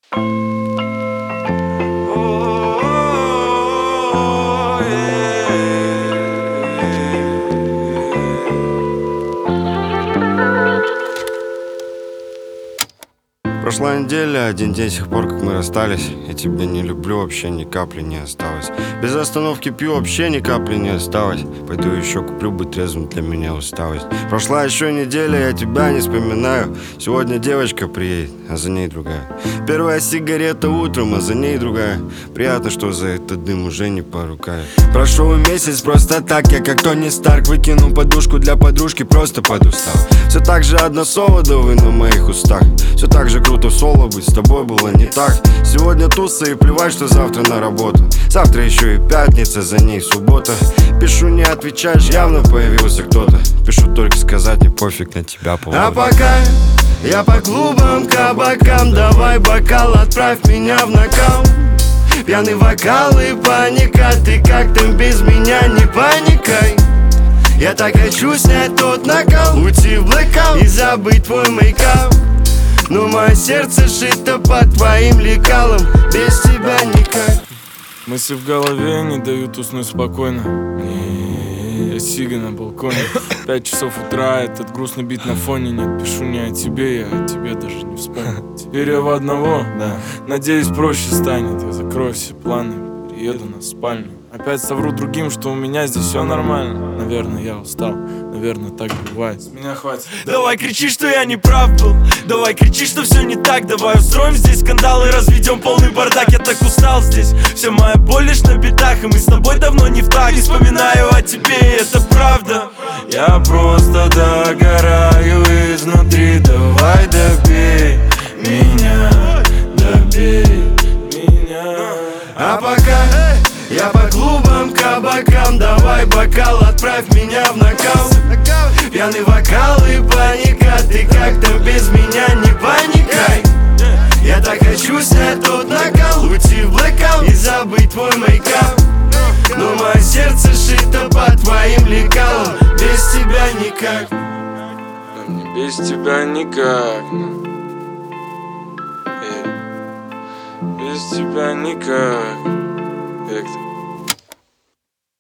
Прошла неделя, один день с тех пор, как мы расстались. Я тебя не люблю, вообще ни капли не осталось. Без остановки пью, вообще ни капли не осталось. Пойду еще куплю, быть трезвым для меня усталость. Прошла еще неделя, я тебя не вспоминаю. Сегодня девочка приедет, а за ней другая. Первая сигарета утром, а за ней другая. Приятно, что за этот дым уже не порукаю. Прошел месяц просто так, я как Тони Старк. Выкинул подушку для подружки, просто подустал. Все так же одно слово, да вы на моих устах. Все так же круто в соло быть, с тобой было не так. Сегодня туса и плевать, что завтра на работу. Завтра еще и пятница, за ней суббота. Пишу, не отвечаешь, явно появился кто-то. Пишу только сказать, не пофиг на тебя полгода. А пока я по клубам, кабакам, давай бокал, отправь меня в нокаут. Пьяный вокал и паника, ты как там без меня, не паникай. Я так хочу снять тот накал, уйти в блэкаут и забыть твой мейкап. Но мое сердце шито под твоим лекалом, без тебя никак. Мысли в голове не дают уснуть спокойно. Я сига на балконе, 5 часов утра, этот грустный бит на фоне. Нет, пишу не о тебе, я о тебе даже не вспомнил. Теперь я в одного, надеюсь, проще станет. Я закрою все планы, приеду на спальню. Опять совру другим, что у меня здесь все нормально. Наверное, я устал, наверное, так бывает. С меня хватит. Давай кричи, что я не прав был. Давай кричи, что все не так. Давай устроим здесь скандал и разведем полный бардак. Я так устал здесь, вся моя боль лишь на битах. И мы с тобой давно не в так. Не вспоминаю о тебе, это правда. Я просто догораю изнутри. Давай добей меня, добей меня. А пока я по клубам, кабакам, давай бокал, отправь меня в нокаут. Пьяный вокал и паника, ты как там без меня, не паникай. Я так хочу снять тот накал, уйти в блэкаут и забыть твой мейкап. Но мое сердце шито под твоим лекалом, без тебя никак. Да мне без тебя никак. Без тебя никак. Как ты?